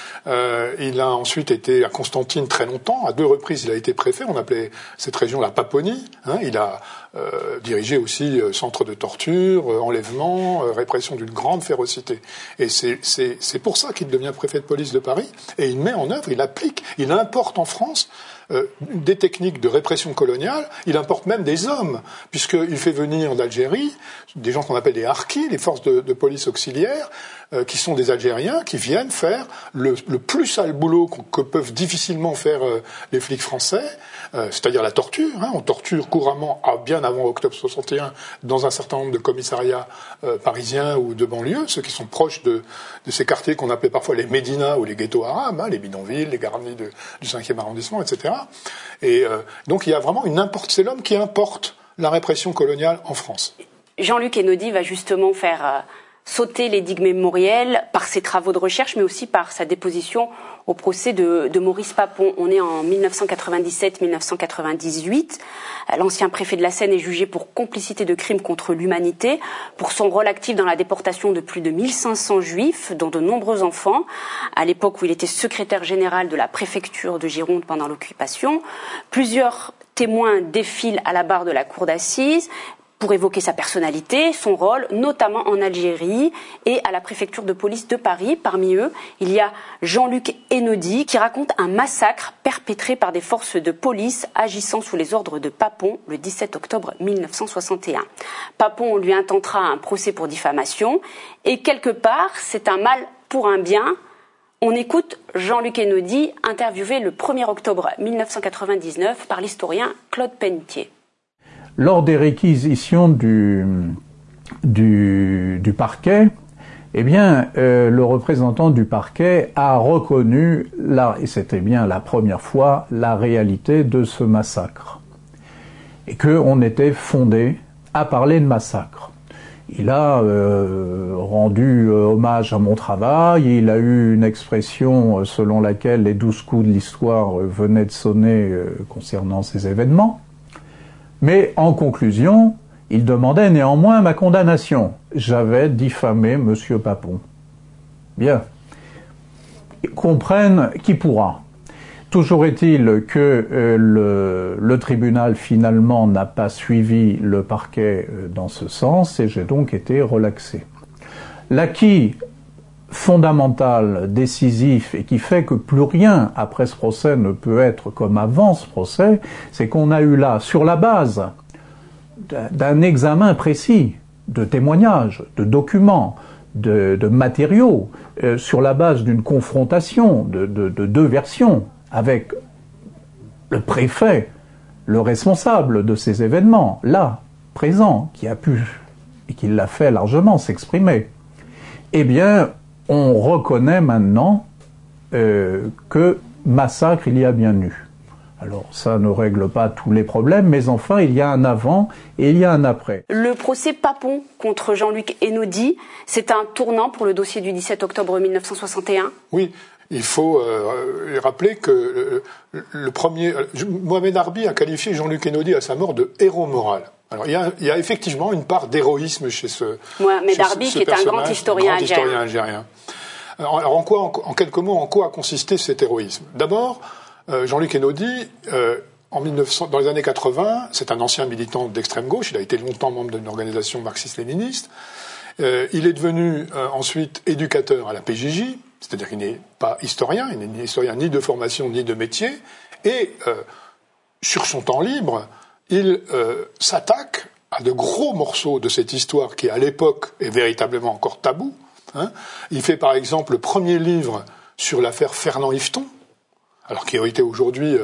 Il a ensuite été à Constantine très longtemps. À 2 reprises, il a été préfet. On appelait cette région la Paponie. Il a dirigé aussi centre de torture, enlèvement, répression d'une grande férocité. Et c'est pour ça qu'il devient préfet de police de Paris. Et il met en œuvre, il applique, il importe en France des techniques de répression coloniale, il importe même des hommes, puisqu'il fait venir d'Algérie des gens qu'on appelle des harkis, les forces de police auxiliaires, qui sont des Algériens, qui viennent faire le plus sale boulot que peuvent difficilement faire les flics français, c'est-à-dire la torture. On torture couramment, bien avant octobre 61, dans un certain nombre de commissariats parisiens ou de banlieues, ceux qui sont proches de ces quartiers qu'on appelait parfois les médinas ou les ghettos arabes, les bidonvilles, les garnis du 5e arrondissement, etc. Et donc il y a vraiment c'est l'homme qui importe la répression coloniale en France. Jean-Luc Einaudi va justement faire sauter les digues mémorielles par ses travaux de recherche, mais aussi par sa déposition au procès de Maurice Papon. On est en 1997-1998. L'ancien préfet de la Seine est jugé pour complicité de crimes contre l'humanité, pour son rôle actif dans la déportation de plus de 1500 juifs, dont de nombreux enfants, à l'époque où il était secrétaire général de la préfecture de Gironde pendant l'occupation. Plusieurs témoins défilent à la barre de la cour d'assises pour évoquer sa personnalité, son rôle, notamment en Algérie et à la préfecture de police de Paris. Parmi eux, il y a Jean-Luc Einaudi qui raconte un massacre perpétré par des forces de police agissant sous les ordres de Papon le 17 octobre 1961. Papon lui intentera un procès pour diffamation et quelque part, c'est un mal pour un bien. On écoute Jean-Luc Einaudi interviewé le 1er octobre 1999 par l'historien Claude Pennetier. Lors des réquisitions du parquet, eh bien, le représentant du parquet a reconnu, et c'était bien la première fois, la réalité de ce massacre. Et qu'on était fondé à parler de massacre. Il a rendu hommage à mon travail, il a eu une expression selon laquelle les 12 coups de l'histoire venaient de sonner concernant ces événements. Mais en conclusion, il demandait néanmoins ma condamnation. J'avais diffamé M. Papon. Bien. Comprenne qui pourra. Toujours est-il que le tribunal finalement n'a pas suivi le parquet dans ce sens et j'ai donc été relaxé. L'acquis fondamental, décisif et qui fait que plus rien après ce procès ne peut être comme avant ce procès, c'est qu'on a eu là, sur la base d'un examen précis, de témoignages, de documents, de matériaux, sur la base d'une confrontation de 2 versions avec le préfet, le responsable de ces événements, là, présent, qui a pu, et qui l'a fait largement s'exprimer, eh bien, on reconnaît maintenant que massacre il y a bien eu. Alors ça ne règle pas tous les problèmes, mais enfin il y a un avant et il y a un après. Le procès Papon contre Jean-Luc Einaudi, c'est un tournant pour le dossier du 17 octobre 1961 ? Oui, il faut rappeler que le premier... Mohamed Arbi a qualifié Jean-Luc Einaudi à sa mort de héros moral. Alors il y a effectivement une part d'héroïsme chez ce Mohamed Arbi, qui est un grand historien algérien. Alors en quelques mots, en quoi a consisté cet héroïsme ? D'abord, Jean-Luc Einaudi, dans les années 80, c'est un ancien militant d'extrême gauche, il a été longtemps membre d'une organisation marxiste-léniniste, il est devenu ensuite éducateur à la PJJ, c'est-à-dire qu'il n'est pas historien, il n'est historien ni de formation ni de métier, et sur son temps libre, il s'attaque à de gros morceaux de cette histoire qui, à l'époque, est véritablement encore tabou. Il fait par exemple le premier livre sur l'affaire Fernand Yveton, alors qui a été aujourd'hui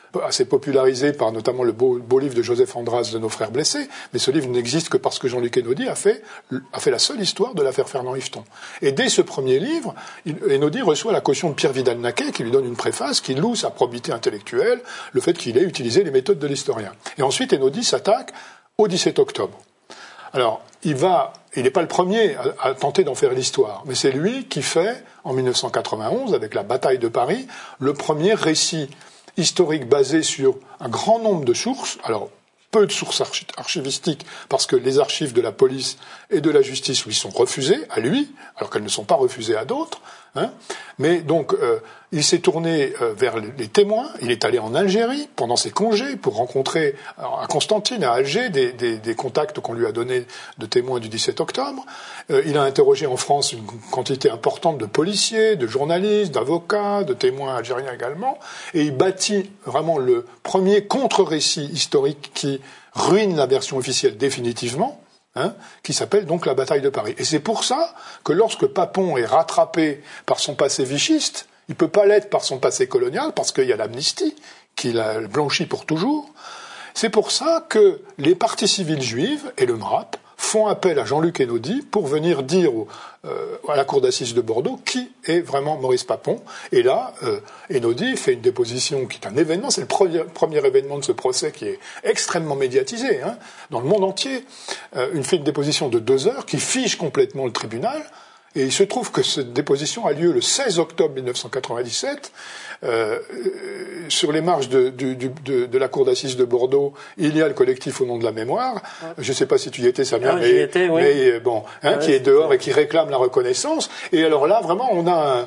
assez popularisé par notamment le beau livre de Joseph Andras de Nos frères blessés, mais ce livre n'existe que parce que Jean-Luc Einaudi a fait la seule histoire de l'affaire Fernand Yveton. Et dès ce premier livre, Einaudi reçoit la caution de Pierre Vidal-Naquet, qui lui donne une préface, qui loue sa probité intellectuelle, le fait qu'il ait utilisé les méthodes de l'historien. Et ensuite, Einaudi s'attaque au 17 octobre. Alors, il n'est pas le premier à tenter d'en faire l'histoire, mais c'est lui qui fait, en 1991, avec la bataille de Paris, le premier récit historique basé sur un grand nombre de sources. Alors, peu de sources archivistiques, parce que les archives de la police et de la justice lui sont refusées, à lui, alors qu'elles ne sont pas refusées à d'autres. Mais donc, il s'est tourné vers les témoins. Il est allé en Algérie pendant ses congés pour rencontrer à Constantine, à Alger, des contacts qu'on lui a donnés de témoins du 17 octobre. Il a interrogé en France une quantité importante de policiers, de journalistes, d'avocats, de témoins algériens également. Et il bâtit vraiment le premier contre-récit historique qui ruine la version officielle définitivement. Qui s'appelle donc la bataille de Paris. Et c'est pour ça que lorsque Papon est rattrapé par son passé vichiste, il ne peut pas l'être par son passé colonial, parce qu'il y a l'amnistie qui l'a blanchi pour toujours. C'est pour ça que les parties civiles juives et le MRAP font appel à Jean-Luc Einaudi pour venir dire à la cour d'assises de Bordeaux qui est vraiment Maurice Papon. Et là, Einaudi fait une déposition qui est un événement, c'est le premier événement de ce procès qui est extrêmement médiatisé dans le monde entier. Il fait une déposition de 2 heures qui fige complètement le tribunal. Et il se trouve que cette déposition a lieu le 16 octobre 1997. Sur les marges de la cour d'assises de Bordeaux, il y a le collectif Au nom de la mémoire. Je ne sais pas si tu y étais, Samir, mais bon, qui est dehors et qui réclame la reconnaissance. Et alors là, vraiment, on a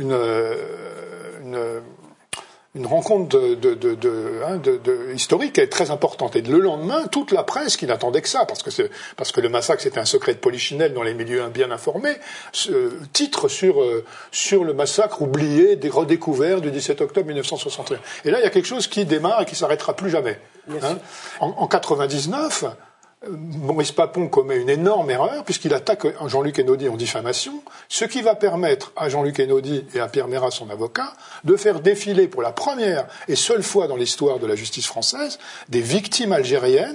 une rencontre historique qui est très importante. Et le lendemain, toute la presse, qui n'attendait que ça, parce que le massacre c'était un secret de polichinelle dans les milieux bien informés, titre sur le massacre oublié, redécouvert du 17 octobre 1961. Et là, il y a quelque chose qui démarre et qui s'arrêtera plus jamais. En 99, Maurice Papon commet une énorme erreur puisqu'il attaque Jean-Luc Einaudi en diffamation, ce qui va permettre à Jean-Luc Einaudi et à Pierre Mérat, son avocat, de faire défiler pour la première et seule fois dans l'histoire de la justice française des victimes algériennes,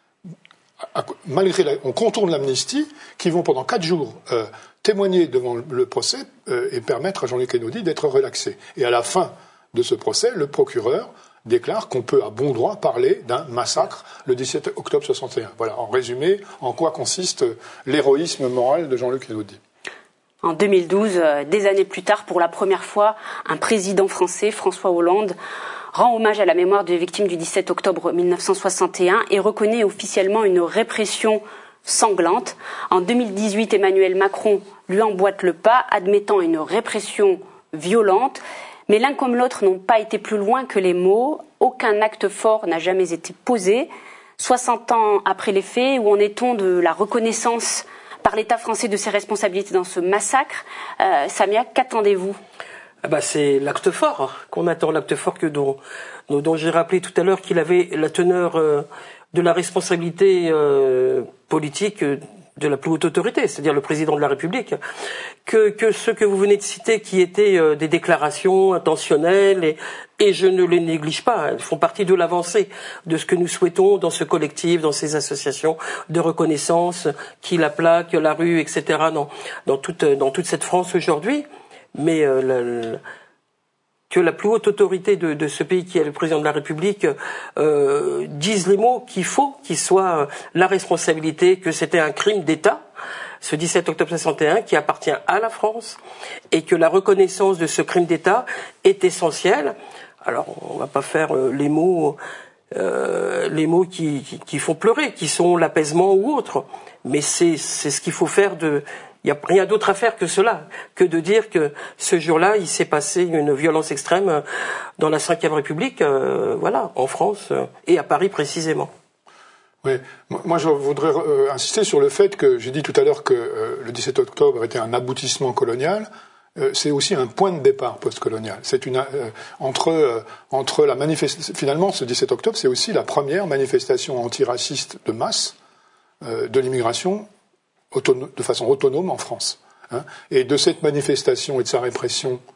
on contourne l'amnistie, qui vont pendant 4 jours témoigner devant le procès et permettre à Jean-Luc Einaudi d'être relaxé. Et à la fin de ce procès, le procureur déclare qu'on peut à bon droit parler d'un massacre le 17 octobre 61. Voilà, en résumé, en quoi consiste l'héroïsme moral de Jean-Luc Einaudi. En 2012, des années plus tard, pour la première fois, un président français, François Hollande, rend hommage à la mémoire des victimes du 17 octobre 1961 et reconnaît officiellement une répression sanglante. En 2018, Emmanuel Macron lui emboîte le pas, admettant une répression violente. Mais l'un comme l'autre n'ont pas été plus loin que les mots. Aucun acte fort n'a jamais été posé. 60 ans après les faits, où en est-on de la reconnaissance par l'État français de ses responsabilités dans ce massacre? Samia, qu'attendez-vous? C'est l'acte fort qu'on attend, l'acte fort dont j'ai rappelé tout à l'heure qu'il avait la teneur de la responsabilité politique de la plus haute autorité, c'est-à-dire le président de la République, que ce que vous venez de citer qui étaient des déclarations intentionnelles et je ne les néglige pas, elles font partie de l'avancée de ce que nous souhaitons dans ce collectif, dans ces associations de reconnaissance, qui la plaque, la rue, etc., dans toute cette France aujourd'hui, mais que la plus haute autorité de ce pays, qui est le président de la République, dise les mots qu'il faut, qu'il soit la responsabilité, que c'était un crime d'État, ce 17 octobre 61, qui appartient à la France, et que la reconnaissance de ce crime d'État est essentielle. Alors, on va pas faire les mots qui font pleurer, qui sont l'apaisement ou autre, mais c'est ce qu'il faut faire il n'y a rien d'autre à faire que cela, que de dire que ce jour-là, il s'est passé une violence extrême dans la Ve République, en France et à Paris précisément. Oui, moi je voudrais insister sur le fait que j'ai dit tout à l'heure que le 17 octobre était un aboutissement colonial. C'est aussi un point de départ post-colonial. C'est entre la manifestation. Finalement, ce 17 octobre, c'est aussi la première manifestation antiraciste de masse de l'immigration de façon autonome en France. Et de cette manifestation et de sa répression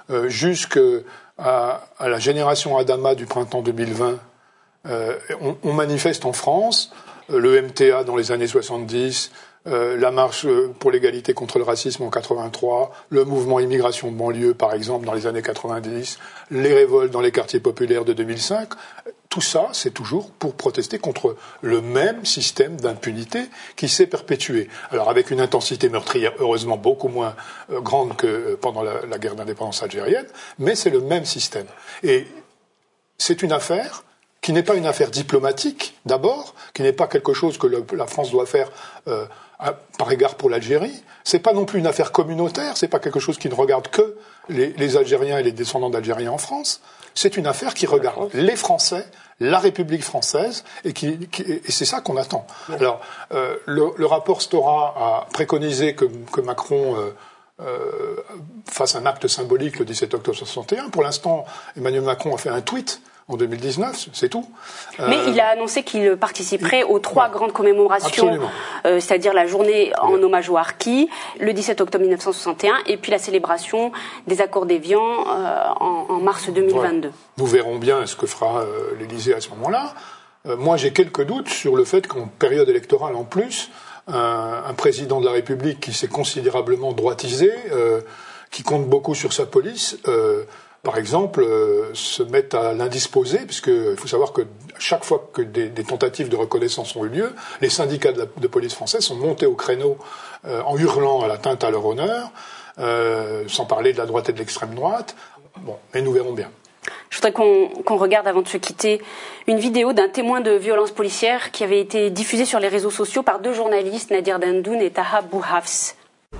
jusqu'à la génération Adama du printemps 2020, on manifeste en France, le MTA dans les années 70, la marche pour l'égalité contre le racisme en 83, le mouvement immigration de banlieue par exemple dans les années 90, les révoltes dans les quartiers populaires de 2005, tout ça c'est toujours pour protester contre le même système d'impunité qui s'est perpétué. Alors avec une intensité meurtrière heureusement beaucoup moins grande que pendant la guerre d'indépendance algérienne, mais c'est le même système. Et c'est une affaire qui n'est pas une affaire diplomatique, d'abord, qui n'est pas quelque chose que la France doit faire par égard pour l'Algérie. C'est pas non plus une affaire communautaire, c'est pas quelque chose qui ne regarde que les Algériens et les descendants d'Algériens en France. C'est une affaire qui regarde les Français, la République française, et c'est ça qu'on attend. Alors, le rapport Stora a préconisé que Macron fasse un acte symbolique le 17 octobre 61. Pour l'instant, Emmanuel Macron a fait un tweet en 2019, c'est tout. Mais il a annoncé qu'il participerait aux 3 grandes commémorations, c'est-à-dire la journée en hommage aux Harkis, le 17 octobre 1961, et puis la célébration des accords d'Évian en mars 2022. Ouais. Nous verrons bien ce que fera l'Élysée à ce moment-là. Moi, j'ai quelques doutes sur le fait qu'en période électorale en plus, un président de la République qui s'est considérablement droitisé, qui compte beaucoup sur sa police, par exemple, se mettent à l'indisposé, puisqu'il faut savoir que chaque fois que des tentatives de reconnaissance ont eu lieu, les syndicats de police français sont montés au créneau en hurlant à l'atteinte à leur honneur, sans parler de la droite et de l'extrême droite. Bon, mais nous verrons bien. Je voudrais qu'on regarde, avant de se quitter, une vidéo d'un témoin de violence policière qui avait été diffusée sur les réseaux sociaux par 2 journalistes, Nadir Dandoun et Taha Bouhafs.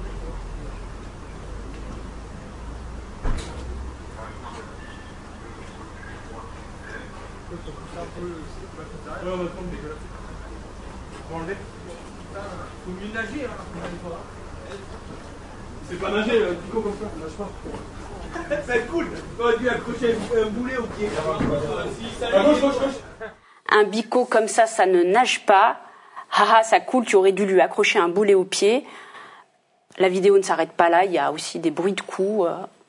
C'est pas nager, un picot comme ça, nage pas. Ça va être cool. T'aurais dû accrocher un boulet au pied. Un bico comme ça ne nage pas. Haha, ça coule, tu aurais dû lui accrocher un boulet au pied. La vidéo ne s'arrête pas là, il y a aussi des bruits de coups.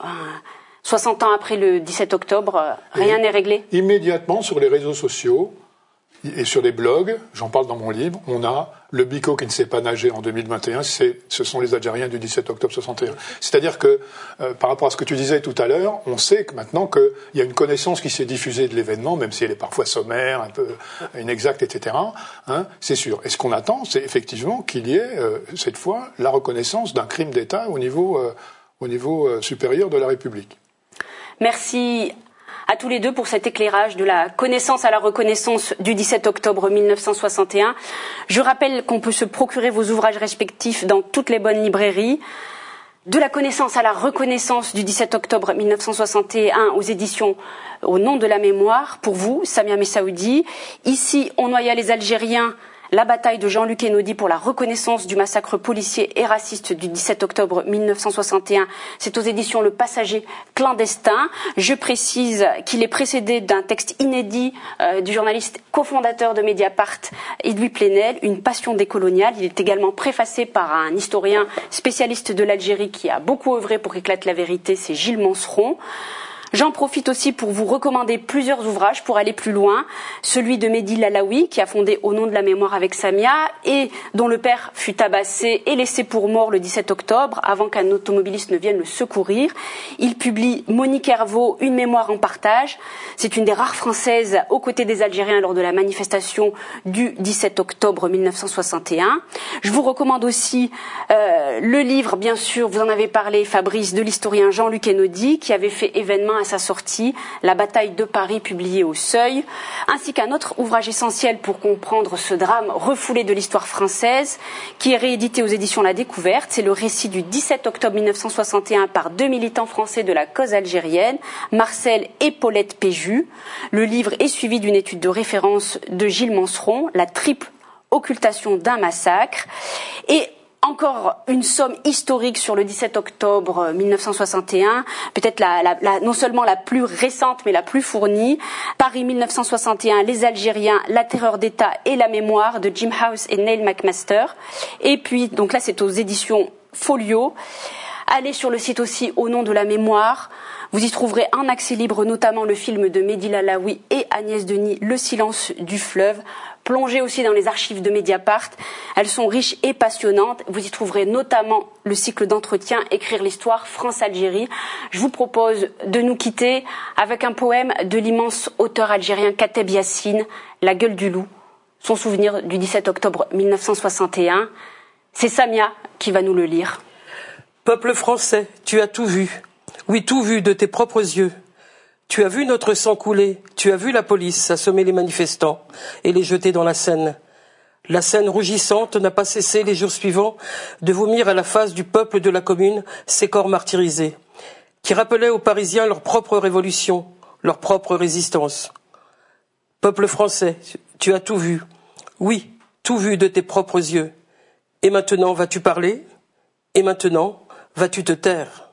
60 ans après le 17 octobre, rien n'est réglé. Immédiatement, sur les réseaux sociaux et sur les blogs, j'en parle dans mon livre, on a le bico qui ne sait pas nager en 2021, ce sont les Algériens du 17 octobre 61. C'est-à-dire que, par rapport à ce que tu disais tout à l'heure, on sait que maintenant qu'il y a une connaissance qui s'est diffusée de l'événement, même si elle est parfois sommaire, un peu inexacte, etc. Hein, c'est sûr. Et ce qu'on attend, c'est effectivement qu'il y ait, cette fois, la reconnaissance d'un crime d'État au niveau supérieur de la République. Merci à tous les deux pour cet éclairage de la connaissance à la reconnaissance du 17 octobre 1961. Je rappelle qu'on peut se procurer vos ouvrages respectifs dans toutes les bonnes librairies. De la connaissance à la reconnaissance du 17 octobre 1961 aux éditions Au nom de la mémoire. Pour vous, Samia Messaoudi. Ici, on noya les Algériens. La bataille de Jean-Luc Einaudi pour la reconnaissance du massacre policier et raciste du 17 octobre 1961. C'est aux éditions Le Passager clandestin. Je précise qu'il est précédé d'un texte inédit du journaliste cofondateur de Mediapart, Edoui Plenel, Une passion décoloniale. Il est également préfacé par un historien spécialiste de l'Algérie qui a beaucoup œuvré pour qu'éclate la vérité, c'est Gilles Manseron. J'en profite aussi pour vous recommander plusieurs ouvrages pour aller plus loin. Celui de Mehdi Lalaoui, qui a fondé Au nom de la mémoire avec Samia, et dont le père fut tabassé et laissé pour mort le 17 octobre, avant qu'un automobiliste ne vienne le secourir. Il publie Monique Hervaux, Une mémoire en partage. C'est une des rares françaises aux côtés des Algériens lors de la manifestation du 17 octobre 1961. Je vous recommande aussi le livre, bien sûr, vous en avez parlé, Fabrice, de l'historien Jean-Luc Einaudi, qui avait fait événement à sa sortie, La bataille de Paris, publiée au Seuil, ainsi qu'un autre ouvrage essentiel pour comprendre ce drame refoulé de l'histoire française, qui est réédité aux éditions La Découverte. C'est le récit du 17 octobre 1961 par 2 militants français de la cause algérienne, Marcel et Paulette Péju. Le livre est suivi d'une étude de référence de Gilles Manseron, La triple occultation d'un massacre. Et encore une somme historique sur le 17 octobre 1961, peut-être non seulement la plus récente, mais la plus fournie. Paris 1961, les Algériens, la terreur d'État et la mémoire de Jim House et Neil McMaster. Et puis, donc là, c'est aux éditions Folio. Allez sur le site aussi Au nom de la mémoire. Vous y trouverez un accès libre, notamment le film de Mehdi Lalaoui et Agnès Denis, Le silence du fleuve. Plongez aussi dans les archives de Mediapart. Elles sont riches et passionnantes. Vous y trouverez notamment le cycle d'entretien Écrire l'histoire France-Algérie. Je vous propose de nous quitter avec un poème de l'immense auteur algérien Kateb Yassine, La gueule du loup, son souvenir du 17 octobre 1961. C'est Samia qui va nous le lire. Peuple français, tu as tout vu. Oui, tout vu de tes propres yeux. Tu as vu notre sang couler, tu as vu la police assommer les manifestants et les jeter dans la Seine. La Seine rougissante n'a pas cessé les jours suivants de vomir à la face du peuple de la commune ces corps martyrisés, qui rappelaient aux Parisiens leur propre révolution, leur propre résistance. Peuple français, tu as tout vu. Oui, tout vu de tes propres yeux. Et maintenant vas-tu parler? Et maintenant vas-tu te taire?